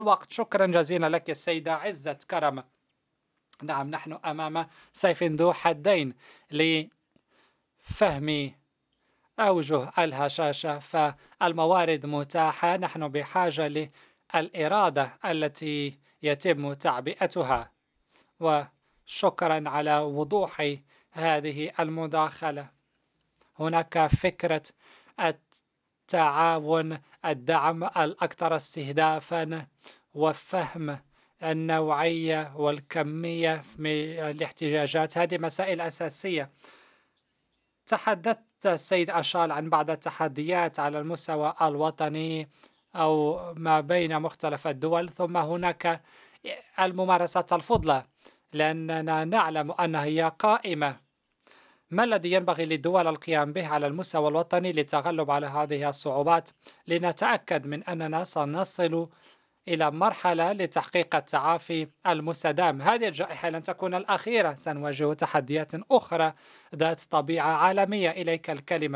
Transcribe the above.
الوقت. شكرا جزيلا لك السيدة عزة كرم. نعم، نحن أمام سيف ذو حدين لفهم أوجه الهشاشة. فالموارد متاحة، نحن بحاجة للإرادة التي يتم تعبئتها. وشكرا على وضوح هذه المداخلة. هناك فكرة التعاون، الدعم الأكثر استهدافا، وفهم النوعية والكمية من الاحتجاجات، هذه مسائل أساسية. تحدثت السيد أشال عن بعض التحديات على المستوى الوطني أو ما بين مختلف الدول، ثم هناك الممارسات الفضلى، لأننا نعلم أنها هي قائمة. ما الذي ينبغي للدول القيام به على المستوى الوطني للتغلب على هذه الصعوبات، لنتأكد من أننا سنصل إلى مرحلة لتحقيق التعافي المستدام؟ هذه الجائحة لن تكون الأخيرة، سنواجه تحديات أخرى ذات طبيعة عالمية. إليك الكلمة.